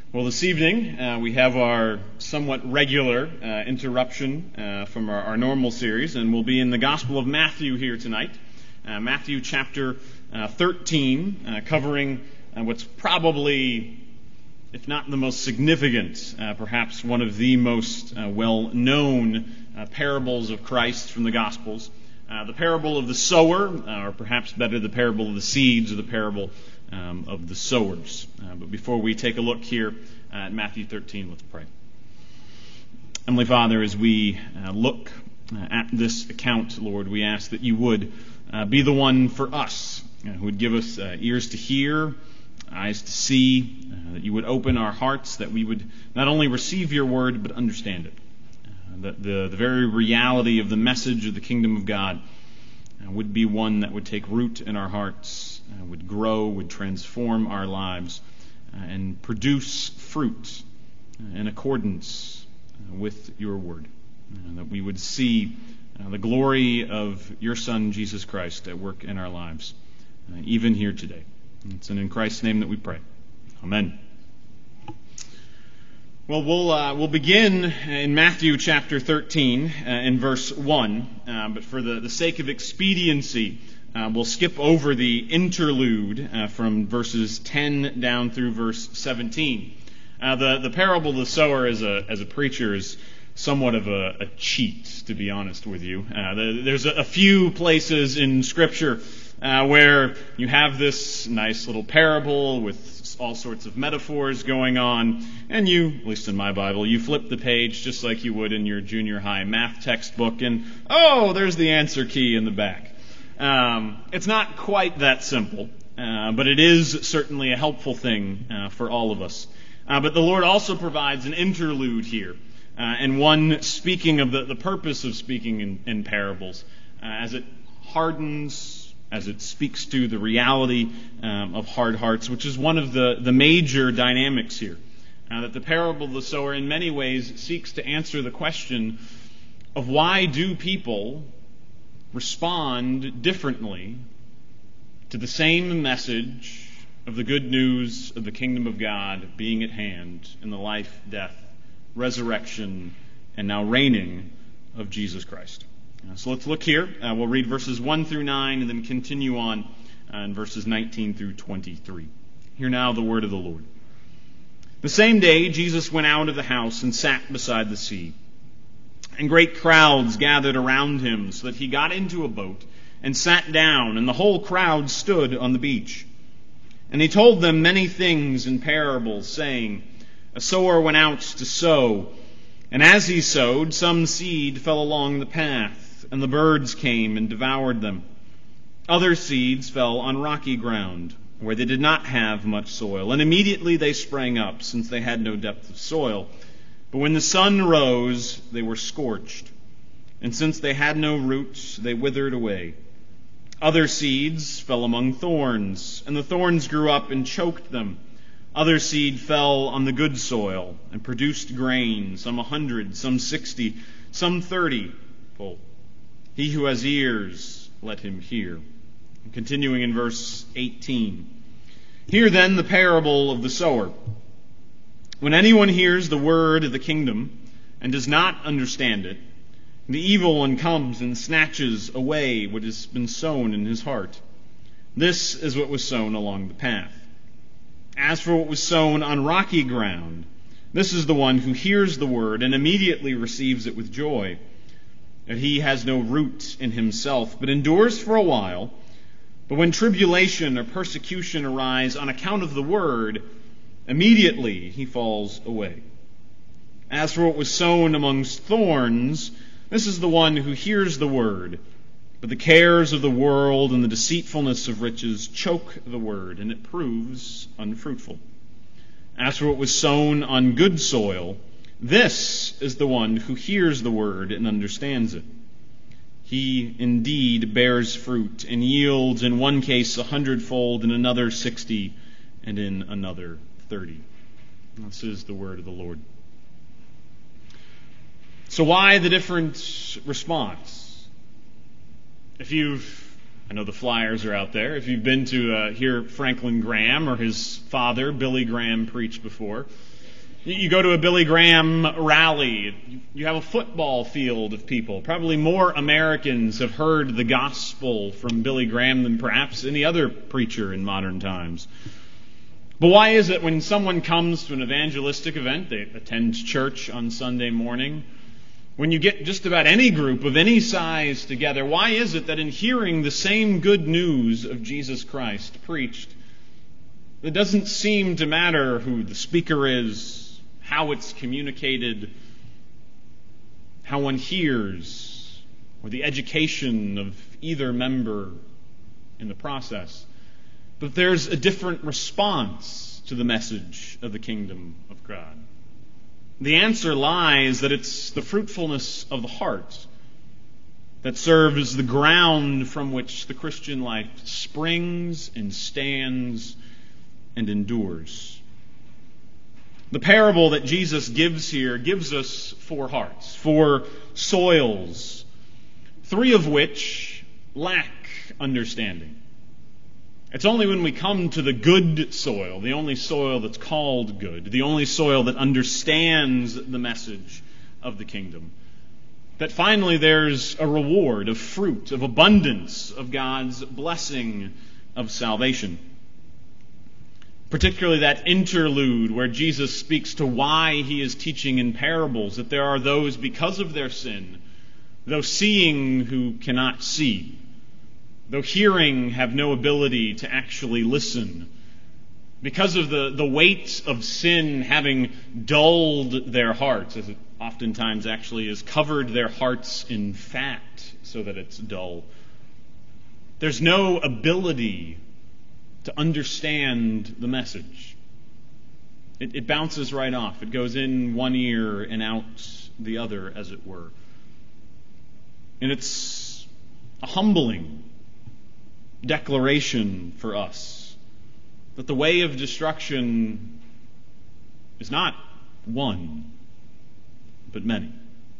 Well, this evening we have our somewhat regular interruption from our normal series, and we'll be in the Gospel of Matthew here tonight. Matthew chapter 13, covering what's probably, if not the most significant, perhaps one of the most well-known parables of Christ from the Gospels. The parable of the sower, or perhaps better, the parable of the seeds, or the parable of the sowers. But before we take a look here at Matthew 13, let's pray. Heavenly Father, as we look at this account, Lord, we ask that you would be the one for us, who would give us ears to hear, eyes to see, that you would open our hearts, that we would not only receive your word, but understand it. That the very reality of the message of the kingdom of God would be one that would take root in our hearts, would grow, would transform our lives, and produce fruit in accordance with your word. That we would see the glory of your Son, Jesus Christ, at work in our lives, even here today. It's in Christ's name that we pray. Amen. Well, we'll begin in Matthew chapter 13 in verse 1, but for the sake of expediency, we'll skip over the interlude from verses 10 down through verse 17. The parable of the sower as a preacher is somewhat of a cheat, to be honest with you. There's a few places in Scripture where you have this nice little parable with all sorts of metaphors going on, and you, at least in my Bible, you flip the page just like you would in your junior high math textbook, and oh, there's the answer key in the back. It's not quite that simple, but it is certainly a helpful thing for all of us. But the Lord also provides an interlude here, and one speaking of the purpose of speaking in parables, as it hardens, as it speaks to the reality of hard hearts, which is one of the major dynamics here. That the parable of the sower in many ways seeks to answer the question of why do people respond differently to the same message of the good news of the kingdom of God being at hand in the life, death, resurrection, and now reigning of Jesus Christ. So let's look here. We'll read verses 1 through 9 and then continue on in verses 19 through 23. Hear now the word of the Lord. The same day Jesus went out of the house and sat beside the sea. And great crowds gathered around him, so that he got into a boat and sat down, and the whole crowd stood on the beach. And he told them many things in parables, saying, A sower went out to sow, and as he sowed, some seed fell along the path, and the birds came and devoured them. Other seeds fell on rocky ground, where they did not have much soil, and immediately they sprang up, since they had no depth of soil. But when the sun rose, they were scorched, and since they had no roots, they withered away. Other seeds fell among thorns, and the thorns grew up and choked them. Other seed fell on the good soil, and produced grain, some 100, some 60, some 30-fold. He who has ears, let him hear. And continuing in verse 18. Hear then the parable of the sower. When anyone hears the word of the kingdom and does not understand it, the evil one comes and snatches away what has been sown in his heart. This is what was sown along the path. As for what was sown on rocky ground, this is the one who hears the word and immediately receives it with joy. That he has no root in himself, but endures for a while. But when tribulation or persecution arise on account of the word, immediately he falls away. As for what was sown amongst thorns, this is the one who hears the word, but the cares of the world and the deceitfulness of riches choke the word, and it proves unfruitful. As for what was sown on good soil, this is the one who hears the word and understands it. He indeed bears fruit and yields in one case 100-fold, in another 60, and in another 30. This is the word of the Lord. So why the different response? If you've I know the flyers are out there. If you've been to hear Franklin Graham or his father, Billy Graham, preach before, you go to a Billy Graham rally, you have a football field of people. Probably more Americans have heard the gospel from Billy Graham than perhaps any other preacher in modern times. But why is it when someone comes to an evangelistic event, they attend church on Sunday morning, when you get just about any group of any size together, why is it that in hearing the same good news of Jesus Christ preached, it doesn't seem to matter who the speaker is, how it's communicated, how one hears, or the education of either member in the process? But there's a different response to the message of the kingdom of God. The answer lies that it's the fruitfulness of the heart that serves as the ground from which the Christian life springs and stands and endures. The parable that Jesus gives here gives us 4 hearts, 4 soils, 3 of which lack understanding. It's only when we come to the good soil, the only soil that's called good, the only soil that understands the message of the kingdom, that finally there's a reward of fruit, of abundance, of God's blessing of salvation. Particularly that interlude where Jesus speaks to why he is teaching in parables, that there are those, because of their sin, though seeing who cannot see, though hearing have no ability to actually listen, because of the weight of sin having dulled their hearts, as it oftentimes actually is, covered their hearts in fat so that it's dull. There's no ability to understand the message. It bounces right off. It goes in one ear and out the other, as it were. And it's a humbling declaration for us that the way of destruction is not one, but many.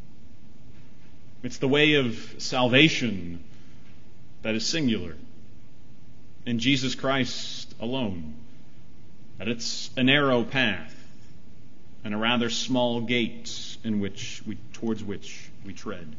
It's the way of salvation that is singular, in Jesus Christ alone. That it's a narrow path and a rather small gate towards which we tread.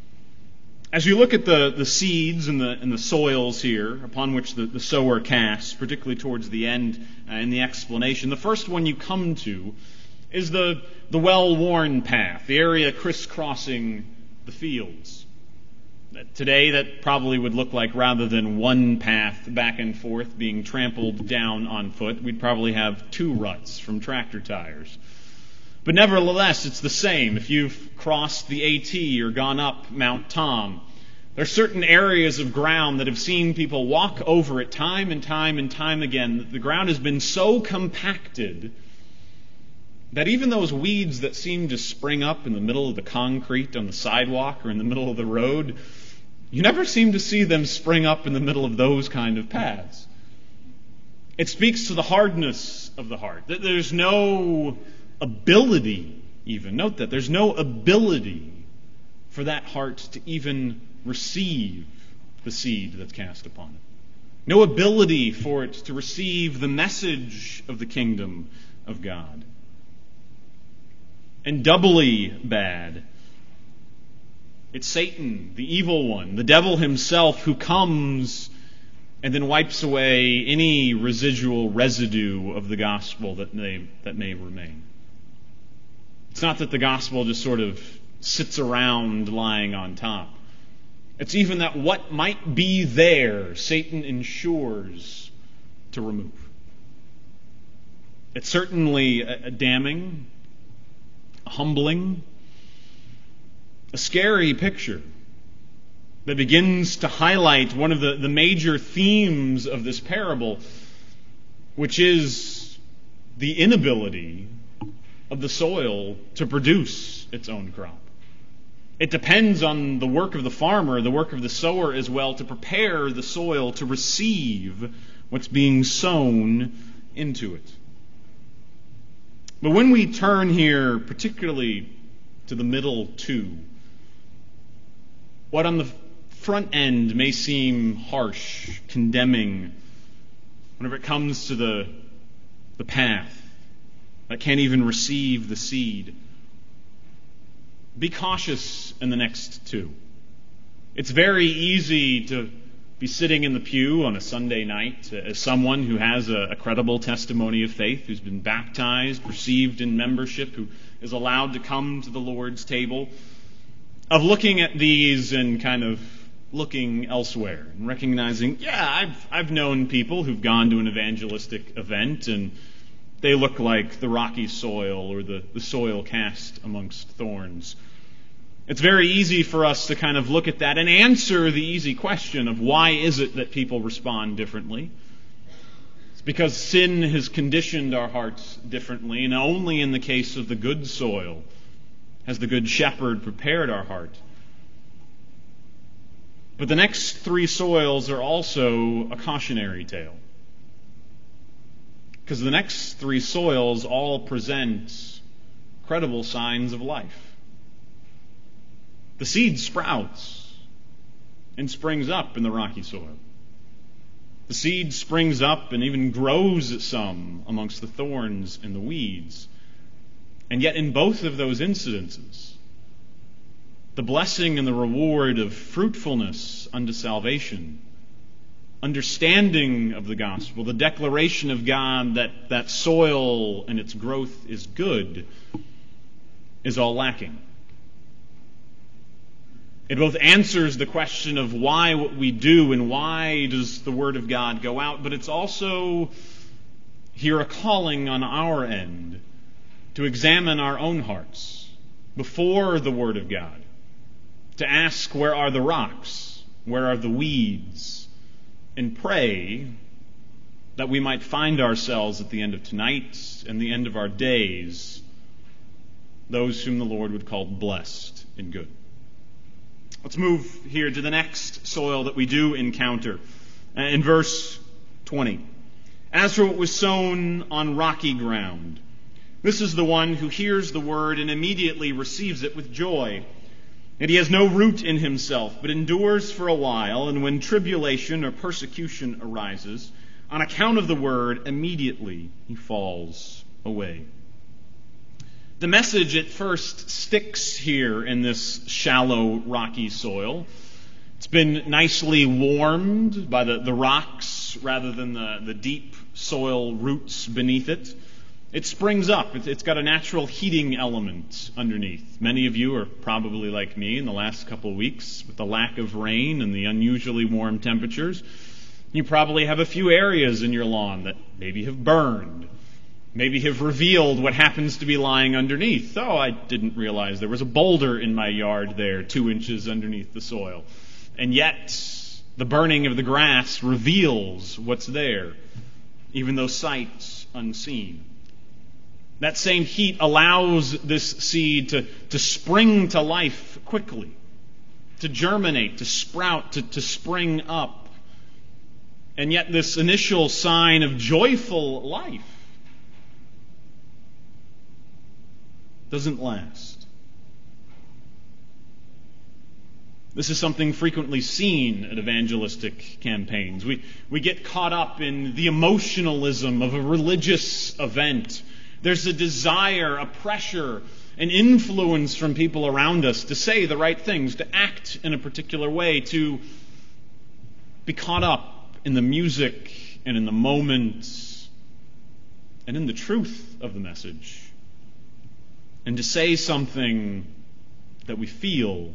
As you look at the seeds and the soils here upon which the sower casts, particularly towards the end in the explanation, the first one you come to is the well-worn path, the area crisscrossing the fields. Today, that probably would look like, rather than one path back and forth being trampled down on foot, we'd probably have 2 ruts from tractor tires. But nevertheless, it's the same. If you've crossed the AT or gone up Mount Tom, there are certain areas of ground that have seen people walk over it time and time and time again. The ground has been so compacted that even those weeds that seem to spring up in the middle of the concrete on the sidewalk or in the middle of the road, you never seem to see them spring up in the middle of those kind of paths. It speaks to the hardness of the heart. There's no ability even. Note that. There's no ability for that heart to even receive the seed that's cast upon it. No ability for it to receive the message of the kingdom of God. And doubly bad, it's Satan, the evil one, the devil himself, who comes and then wipes away any residual residue of the gospel that may remain. It's not that the gospel just sort of sits around lying on top. It's even that what might be there, Satan ensures to remove. It's certainly a damning, a humbling, a scary picture that begins to highlight one of the major themes of this parable, which is the inability of the soil to produce its own crop. It depends on the work of the farmer, the work of the sower as well, to prepare the soil to receive what's being sown into it. But when we turn here, particularly to the middle 2, what on the front end may seem harsh, condemning, whenever it comes to the path that can't even receive the seed, be cautious in the next two. It's very easy to be sitting in the pew on a Sunday night as someone who has a credible testimony of faith, who's been baptized, received in membership, who is allowed to come to the Lord's table, of looking at these and kind of looking elsewhere and recognizing, I've known people who've gone to an evangelistic event and they look like the rocky soil or the soil cast amongst thorns. It's very easy for us to kind of look at that and answer the easy question of why is it that people respond differently? It's because sin has conditioned our hearts differently, and only in the case of the good soil has the Good Shepherd prepared our heart. But the next three soils are also a cautionary tale. Because the next three soils all present credible signs of life. The seed sprouts and springs up in the rocky soil. The seed springs up and even grows some amongst the thorns and the weeds. And yet in both of those incidences, the blessing and the reward of fruitfulness unto salvation, understanding of the gospel, the declaration of God that soil and its growth is good, is all lacking. It both answers the question of why what we do and why does the Word of God go out, but it's also here a calling on our end to examine our own hearts before the Word of God, to ask where are the rocks, where are the weeds, and pray that we might find ourselves at the end of tonight and the end of our days, those whom the Lord would call blessed and good. Let's move here to the next soil that we do encounter. In verse 20. As for what was sown on rocky ground, this is the one who hears the word and immediately receives it with joy. And he has no root in himself, but endures for a while, and when tribulation or persecution arises, on account of the word, immediately he falls away. The message at first sticks here in this shallow, rocky soil. It's been nicely warmed by the rocks rather than the deep soil roots beneath it. It springs up. It's got a natural heating element underneath. Many of you are probably like me in the last couple of weeks with the lack of rain and the unusually warm temperatures. You probably have a few areas in your lawn that maybe have burned. Maybe have revealed what happens to be lying underneath. Oh, I didn't realize there was a boulder in my yard there 2 inches underneath the soil. And yet, the burning of the grass reveals what's there, even though sight's unseen. That same heat allows this seed to spring to life quickly, to germinate, to sprout, to spring up. And yet this initial sign of joyful life doesn't last. This is something frequently seen at evangelistic campaigns. We get caught up in the emotionalism of a religious event. There's a desire, a pressure, an influence from people around us to say the right things, to act in a particular way, to be caught up in the music and in the moment and in the truth of the message. And to say something that we feel,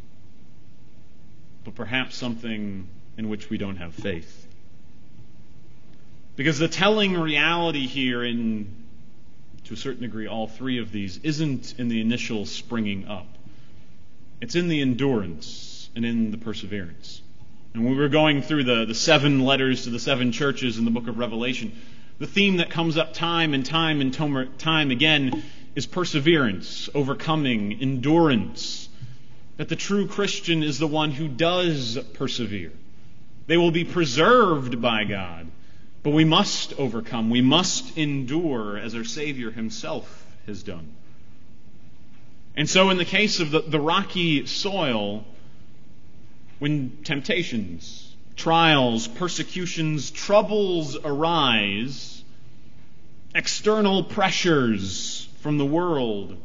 but perhaps something in which we don't have faith. Because the telling reality here, in to a certain degree all three of these, isn't in the initial springing up. It's in the endurance and in the perseverance. And when we were going through the 7 letters to the 7 churches in the book of Revelation, the theme that comes up time and time again is perseverance, overcoming, endurance. That the true Christian is the one who does persevere. They will be preserved by God, but we must overcome. We must endure as our Savior himself has done. And so in the case of the rocky soil, When temptations, trials, persecutions, troubles arise, external pressures from the world,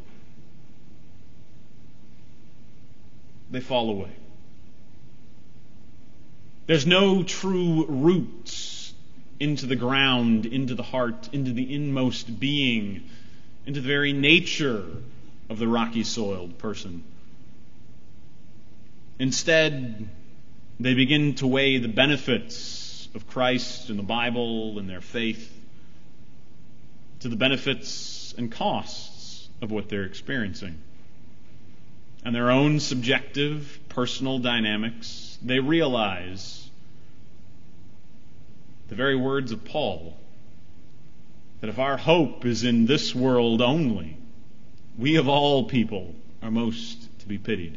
they fall away. There's no true roots into the ground, into the heart, into the inmost being, into the very nature of the rocky-soiled person. Instead, they begin to weigh the benefits of Christ and the Bible and their faith to the benefits and costs of what they're experiencing. And their own subjective, personal dynamics, they realize the very words of Paul, that if our hope is in this world only, we of all people are most to be pitied.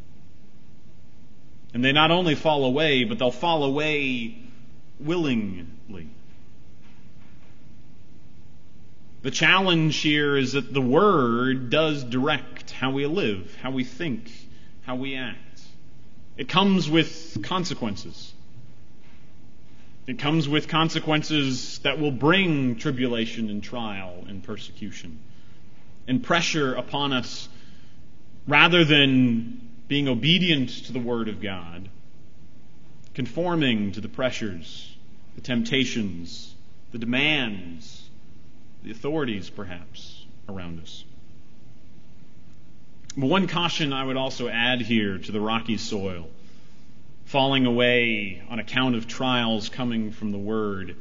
And they not only fall away, but they'll fall away willingly. The challenge here is that the Word does direct how we live, how we think, how we act. It comes with consequences. It comes with consequences that will bring tribulation and trial and persecution and pressure upon us, rather than being obedient to the Word of God, conforming to the pressures, the temptations, the demands, the authorities perhaps around us. But one caution I would also add here to the rocky soil, falling away on account of trials coming from the Word,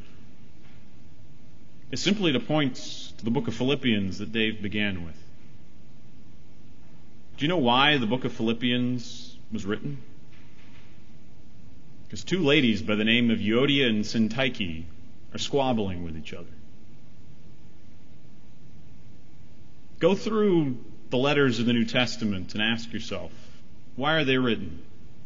is simply to point to the book of Philippians that Dave began with. Do you know why the book of Philippians was written? Because two ladies by the name of Euodia and Syntyche are squabbling with each other. Go through the letters of the New Testament and ask yourself, why are they written?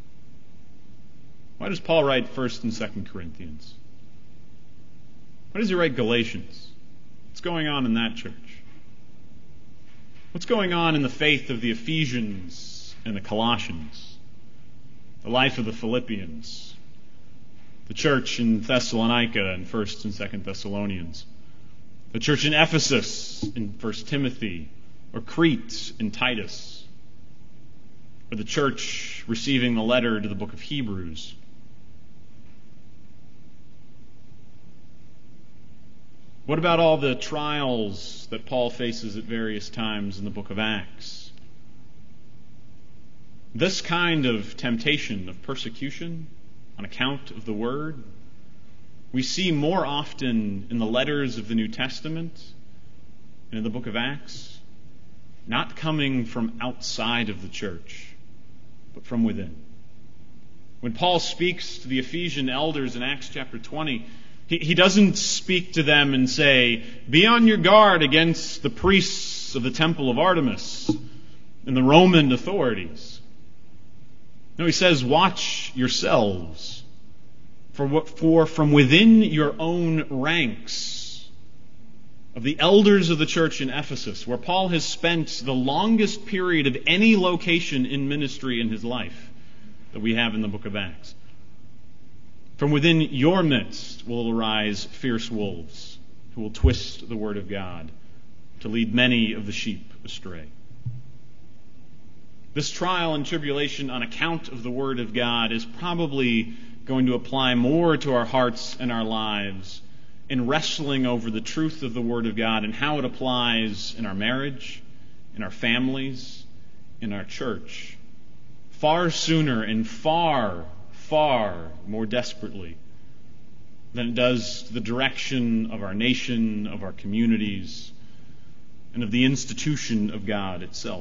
Why does Paul write 1st and 2nd Corinthians? Why does he write Galatians? What's going on in that church? What's going on in the faith of the Ephesians and the Colossians? The life of the Philippians? The church in Thessalonica in 1st and 2nd Thessalonians? The church in Ephesus in 1st Timothy? Or Crete in Titus? Or the church receiving the letter to the book of Hebrews? What about all the trials that Paul faces at various times in the book of Acts? This kind of temptation, of persecution on account of the Word, we see more often in the letters of the New Testament and in the book of Acts, not coming from outside of the church, but from within. When Paul speaks to the Ephesian elders in Acts chapter 20, he doesn't speak to them and say, be on your guard against the priests of the temple of Artemis and the Roman authorities. No, he says, watch yourselves, for from within your own ranks of the elders of the church in Ephesus, where Paul has spent the longest period of any location in ministry in his life that we have in the book of Acts, from within your midst will arise fierce wolves who will twist the word of God to lead many of the sheep astray. This trial and tribulation on account of the word of God is probably going to apply more to our hearts and our lives in wrestling over the truth of the word of God and how it applies in our marriage, in our families, in our church, far sooner and far more desperately than it does to the direction of our nation, of our communities, and of the institution of God itself.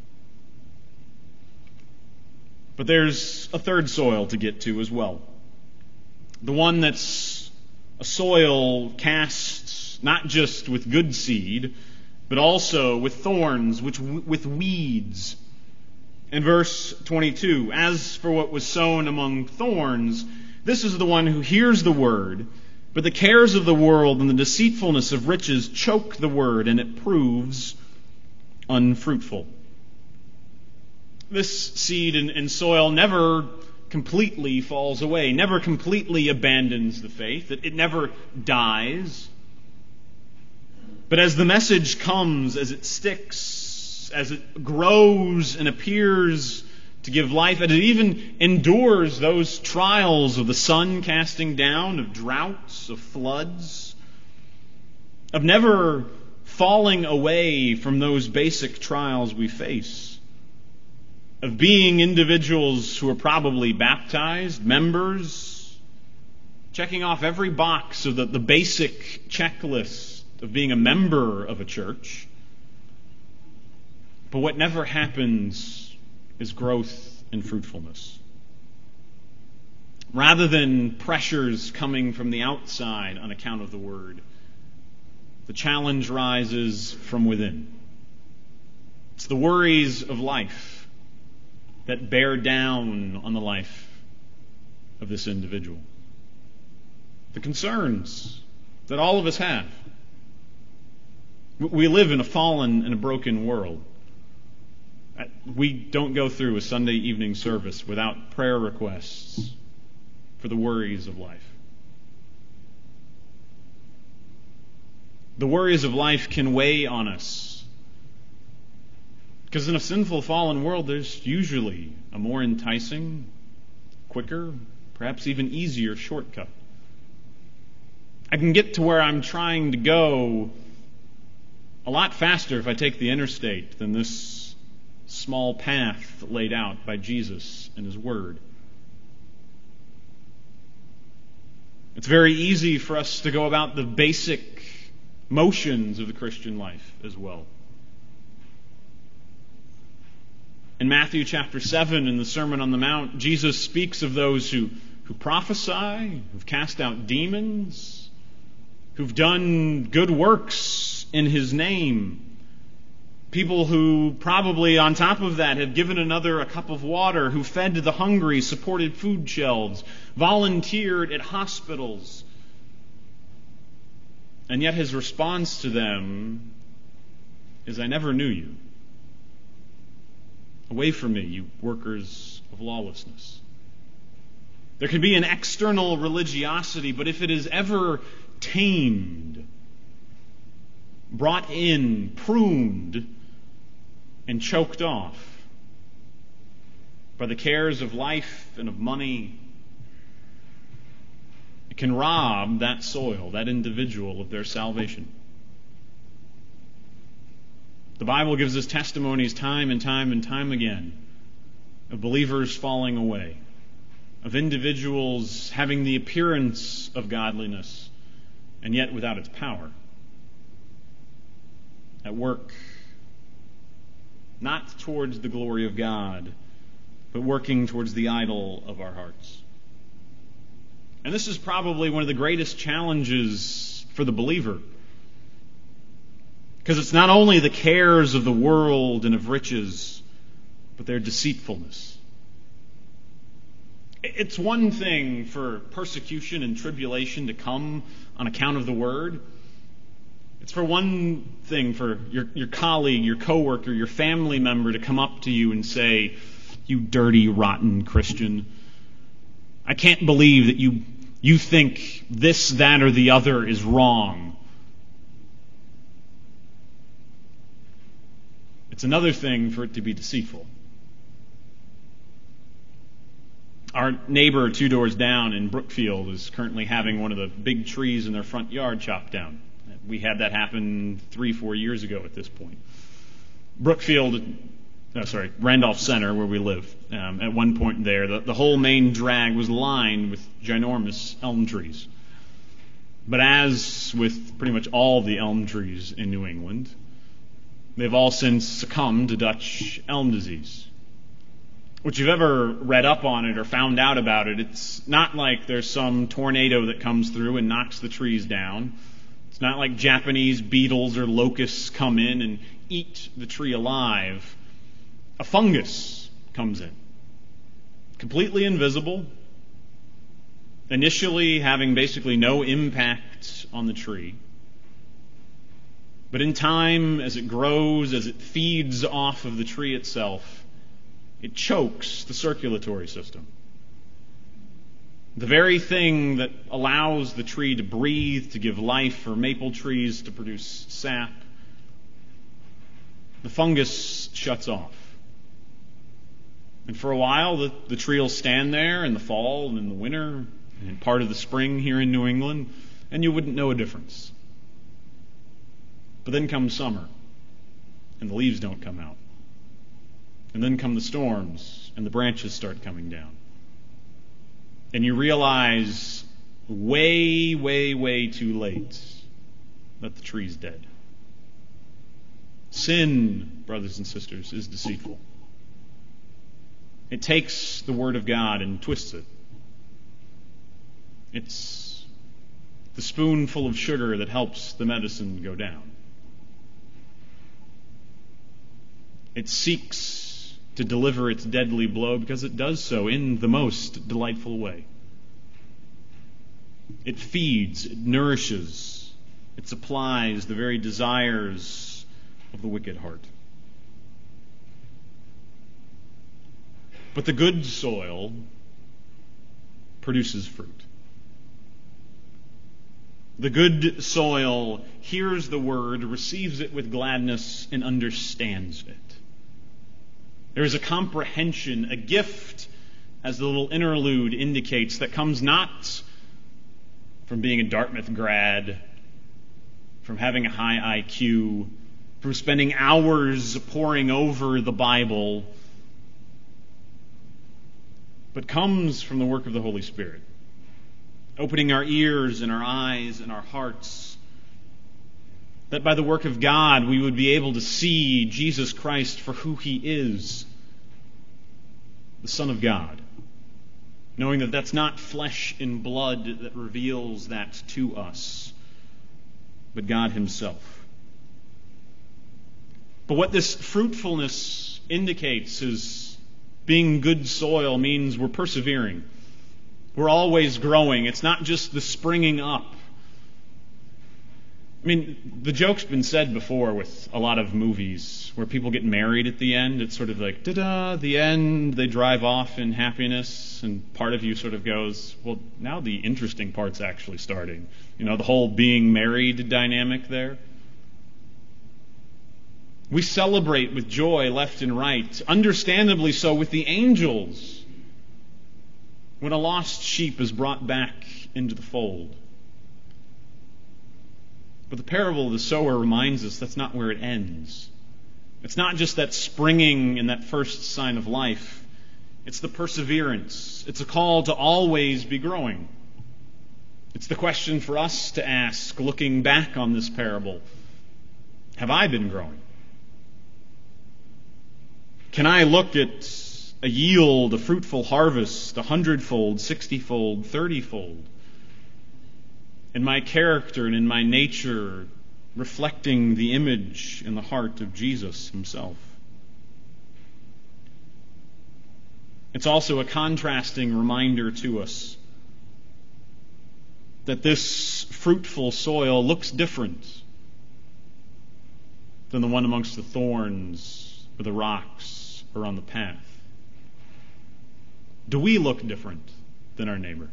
But there's a third soil to get to as well. The one that's a soil cast not just with good seed, but also with thorns, with weeds. In verse 22, as for what was sown among thorns, this is the one who hears the word, but the cares of the world and the deceitfulness of riches choke the word, and it proves unfruitful. This seed in soil never completely falls away, never completely abandons the faith. It never dies. But as the message comes, as it sticks, as it grows and appears to give life, and it even endures those trials of the sun casting down, of droughts, of floods, of never falling away from those basic trials we face, of being individuals who are probably baptized, members, checking off every box of the basic checklist of being a member of a church. But what never happens is growth and fruitfulness. Rather than pressures coming from the outside on account of the word, the challenge rises from within. It's the worries of life that bear down on the life of this individual. The concerns that all of us have. We live in a fallen and a broken world. We don't go through a Sunday evening service without prayer requests for the worries of life. The worries of life can weigh on us, because in a sinful, fallen world, there's usually a more enticing, quicker, perhaps even easier shortcut. I can get to where I'm trying to go a lot faster if I take the interstate than this small path laid out by Jesus and His Word. It's very easy for us to go about the basic motions of the Christian life as well. In Matthew chapter 7, in the Sermon on the Mount, Jesus speaks of those who prophesy, who've cast out demons, who've done good works in His name. People who probably on top of that have given another a cup of water, who fed the hungry, supported food shelves, volunteered at hospitals. And yet His response to them is, "I never knew you. Away from me, you workers of lawlessness." There can be an external religiosity, but if it is ever tamed, brought in, pruned, and choked off by the cares of life and of money, it can rob that soil, that individual, of their salvation. The Bible gives us testimonies time and time and time again of believers falling away, of individuals having the appearance of godliness and yet without its power. At work, not towards the glory of God, but working towards the idol of our hearts. And this is probably one of the greatest challenges for the believer, because it's not only the cares of the world and of riches, but their deceitfulness. It's one thing for persecution and tribulation to come on account of the word. It's for one thing for your colleague, your coworker, your family member to come up to you and say, "You dirty, rotten Christian, I can't believe that you think this, that, or the other is wrong." It's another thing for it to be deceitful. Our neighbor 2 doors down in Brookfield is currently having one of the big trees in their front yard chopped down. We had that happen 3-4 years ago at this point. Randolph Center, where we live, at one point there, the whole main drag was lined with ginormous elm trees. But as with pretty much all the elm trees in New England, they've all since succumbed to Dutch elm disease. If you've ever read up on it or found out about it, it's not like there's some tornado that comes through and knocks the trees down. It's not like Japanese beetles or locusts come in and eat the tree alive. A fungus comes in, completely invisible, initially having basically no impact on the tree. But in time, as it grows, as it feeds off of the tree itself, it chokes the circulatory system. The very thing that allows the tree to breathe, to give life, or maple trees to produce sap, the fungus shuts off. And for a while, the tree will stand there in the fall and in the winter and in part of the spring here in New England, and you wouldn't know a difference. But then comes summer, and the leaves don't come out. And then come the storms, and the branches start coming down. And you realize way, way, way too late that the tree's dead. Sin, brothers and sisters, is deceitful. It takes the Word of God and twists it. It's the spoonful of sugar that helps the medicine go down. It seeks to deliver its deadly blow because it does so in the most delightful way. It feeds, it nourishes, it supplies the very desires of the wicked heart. But the good soil produces fruit. The good soil hears the word, receives it with gladness, and understands it. There is a comprehension, a gift, as the little interlude indicates, that comes not from being a Dartmouth grad, from having a high IQ, from spending hours poring over the Bible, but comes from the work of the Holy Spirit, opening our ears and our eyes and our hearts, that by the work of God we would be able to see Jesus Christ for who He is, the Son of God, knowing that that's not flesh and blood that reveals that to us, but God Himself. But what this fruitfulness indicates is being good soil means we're persevering. We're always growing. It's not just the springing up. I mean, the joke's been said before with a lot of movies where people get married at the end. It's sort of like, da-da, the end, they drive off in happiness, and part of you sort of goes, well, now the interesting part's actually starting. You know, the whole being married dynamic there. We celebrate with joy left and right, understandably so with the angels, when a lost sheep is brought back into the fold. But the parable of the sower reminds us that's not where it ends. It's not just that springing and that first sign of life. It's the perseverance. It's a call to always be growing. It's the question for us to ask, looking back on this parable. Have I been growing? Can I look at a yield, a fruitful harvest, 100-fold, 60-fold, 30-fold? In my character and in my nature, reflecting the image in the heart of Jesus Himself. It's also a contrasting reminder to us that this fruitful soil looks different than the one amongst the thorns or the rocks or on the path. Do we look different than our neighbor?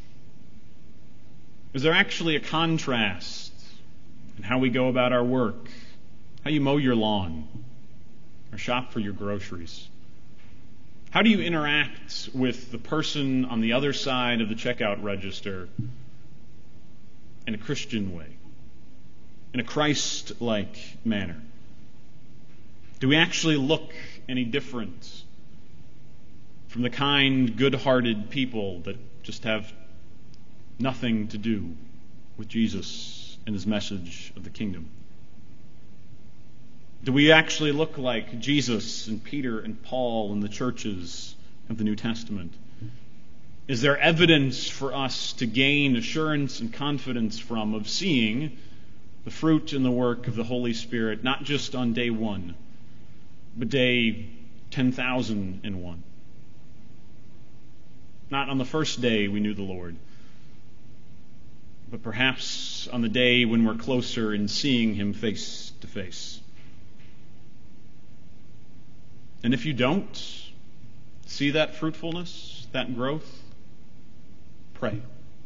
Is there actually a contrast in how we go about our work, how you mow your lawn, or shop for your groceries? How do you interact with the person on the other side of the checkout register in a Christian way, in a Christ-like manner? Do we actually look any different from the kind, good-hearted people that just have nothing to do with Jesus and His message of the kingdom? Do we actually look like Jesus and Peter and Paul and the churches of the New Testament? Is there evidence for us to gain assurance and confidence from of seeing the fruit and the work of the Holy Spirit, not just on day 1, but day 10,001? Not on the first day we knew the Lord, but perhaps on the day when we're closer in seeing Him face to face. And if you don't see that fruitfulness, that growth, pray.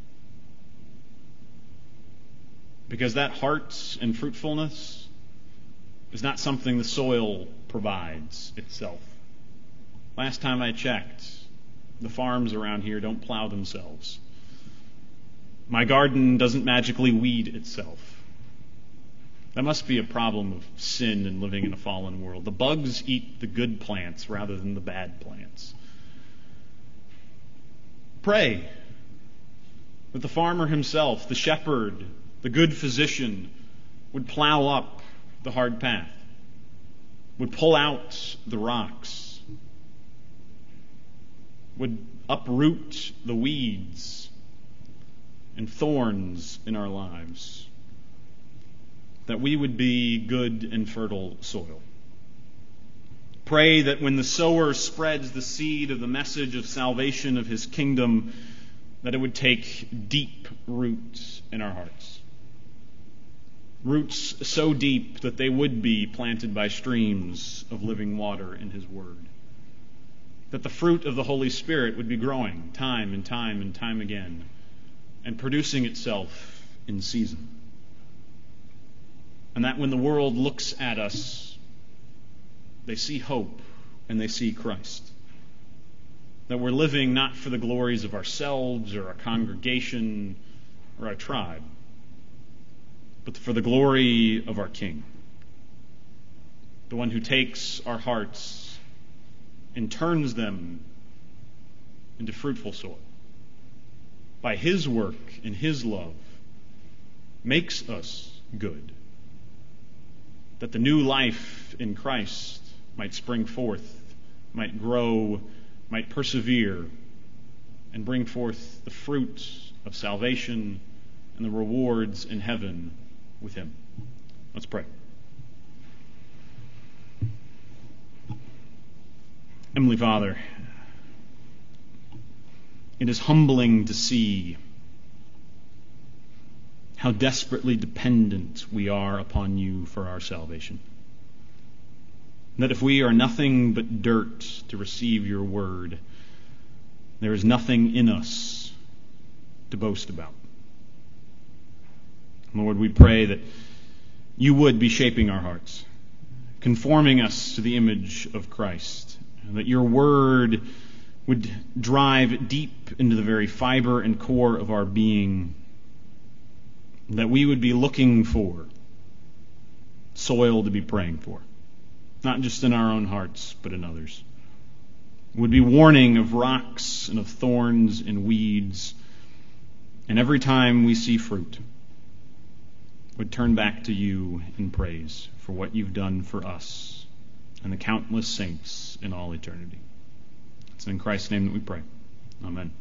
Because that heart and fruitfulness is not something the soil provides itself. Last time I checked, the farms around here don't plow themselves. My garden doesn't magically weed itself. That must be a problem of sin and living in a fallen world. The bugs eat the good plants rather than the bad plants. Pray that the farmer himself, the shepherd, the good physician, would plow up the hard path, would pull out the rocks, would uproot the weeds and thorns in our lives, that we would be good and fertile soil. Pray that when the sower spreads the seed of the message of salvation of his kingdom, that it would take deep roots in our hearts. Roots so deep that they would be planted by streams of living water in his word. That the fruit of the Holy Spirit would be growing time and time and time again, and producing itself in season. And that when the world looks at us, they see hope and they see Christ. That we're living not for the glories of ourselves or our congregation or our tribe, but for the glory of our King. The one who takes our hearts and turns them into fruitful soil. By his work and his love, makes us good. That the new life in Christ might spring forth, might grow, might persevere, and bring forth the fruit of salvation and the rewards in heaven with him. Let's pray. Heavenly Father, it is humbling to see how desperately dependent we are upon you for our salvation. That if we are nothing but dirt to receive your word, there is nothing in us to boast about. Lord, we pray that you would be shaping our hearts, conforming us to the image of Christ, and that your word would drive deep into the very fiber and core of our being, that we would be looking for soil to be praying for, not just in our own hearts, but in others. Would be warning of rocks and of thorns and weeds, and every time we see fruit, would turn back to you in praise for what you've done for us and the countless saints in all eternity. It's in Christ's name that we pray. Amen.